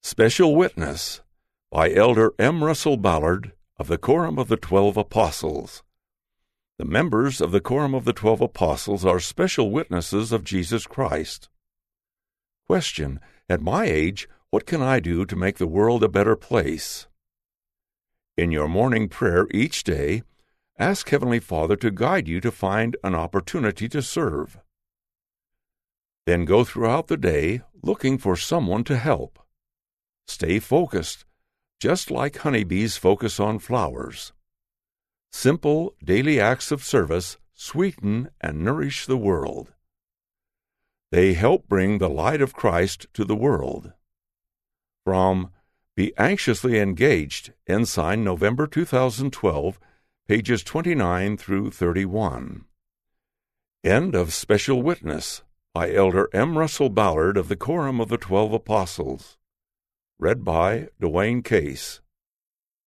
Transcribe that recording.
Special Witness by Elder M. Russell Ballard of the Quorum of the 12 Apostles. The members of the Quorum of the 12 Apostles are special witnesses of Jesus Christ. Question: At my age, what can I do to make the world a better place? In your morning prayer each day, ask Heavenly Father to guide you to find an opportunity to serve. Then go throughout the day looking for someone to help. Stay focused, just like honeybees focus on flowers. Simple, daily acts of service sweeten and nourish the world. They help bring the light of Christ to the world. From Be Anxiously Engaged, Ensign, November 2012, pages 29 through 31. End of Special Witness by Elder M. Russell Ballard of the Quorum of the 12 Apostles. Read by Dwayne Case.